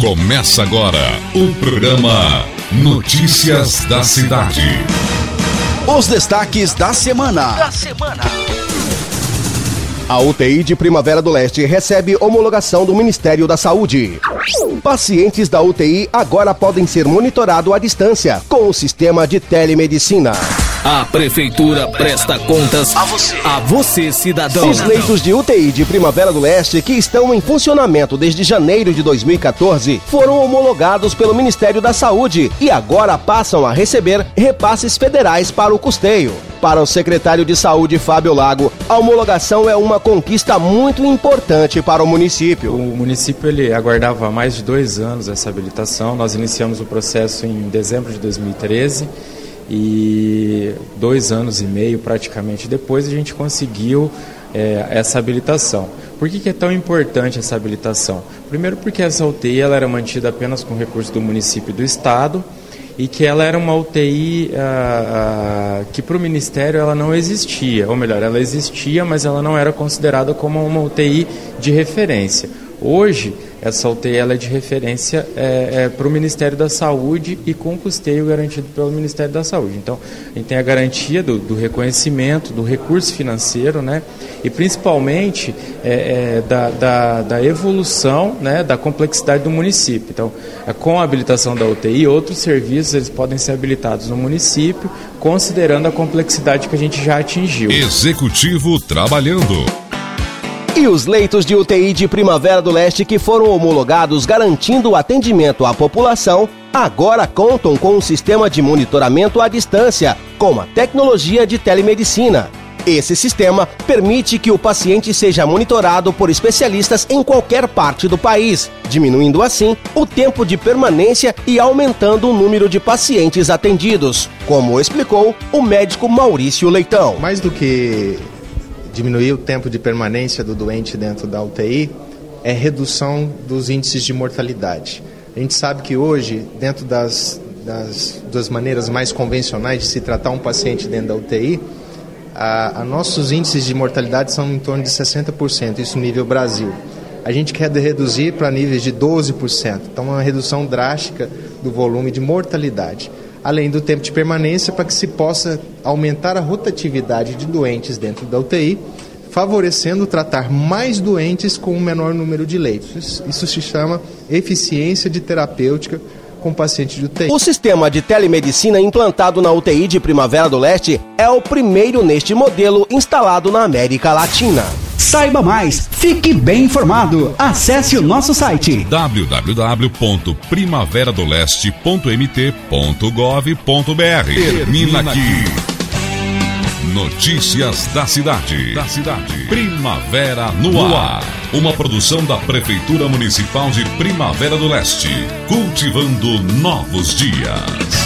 Começa agora o programa Notícias da Cidade. Os destaques da semana. A UTI de Primavera do Leste recebe homologação do Ministério da Saúde. Pacientes da UTI agora podem ser monitorados à distância com o sistema de telemedicina. A Prefeitura presta contas a você, cidadão. Os leitos de UTI de Primavera do Leste, que estão em funcionamento desde janeiro de 2014, foram homologados pelo Ministério da Saúde e agora passam a receber repasses federais para o custeio. Para o secretário de Saúde, Fábio Lago, a homologação é uma conquista muito importante para o município. O município ele aguardava há mais de 2 anos essa habilitação. Nós iniciamos o processo em dezembro de 2013 e 2 anos e meio praticamente depois a gente conseguiu essa habilitação. Por que é tão importante essa habilitação? Primeiro porque essa UTI ela era mantida apenas com recurso do município e do estado, e que ela era uma UTI que para o Ministério ela não existia, ou melhor, ela existia, mas ela não era considerada como uma UTI de referência. Hoje, essa UTI ela é de referência para o Ministério da Saúde e com custeio garantido pelo Ministério da Saúde. Então, a gente tem a garantia do reconhecimento, do recurso financeiro, né? E principalmente da evolução, né, da complexidade do município. Então, com a habilitação da UTI, outros serviços eles podem ser habilitados no município, considerando a complexidade que a gente já atingiu. Executivo trabalhando. E os leitos de UTI de Primavera do Leste que foram homologados garantindo o atendimento à população, agora contam com um sistema de monitoramento à distância, com a tecnologia de telemedicina. Esse sistema permite que o paciente seja monitorado por especialistas em qualquer parte do país, diminuindo assim o tempo de permanência e aumentando o número de pacientes atendidos, como explicou o médico Maurício Leitão. Mais do que diminuir o tempo de permanência do doente dentro da UTI, é redução dos índices de mortalidade. A gente sabe que hoje, dentro das maneiras mais convencionais de se tratar um paciente dentro da UTI, nossos índices de mortalidade são em torno de 60%, isso nível Brasil. A gente quer reduzir para níveis de 12%, então é uma redução drástica do volume de mortalidade. Além do tempo de permanência, para que se possa aumentar a rotatividade de doentes dentro da UTI, favorecendo tratar mais doentes com um menor número de leitos. Isso se chama eficiência de terapêutica com paciente de UTI. O sistema de telemedicina implantado na UTI de Primavera do Leste é o primeiro neste modelo instalado na América Latina. Saiba mais, fique bem informado. Acesse o nosso site www.primaveradoleste.mt.gov.br. Termina aqui. Notícias da cidade. Primavera no ar. Uma produção da Prefeitura Municipal de Primavera do Leste. Cultivando novos dias.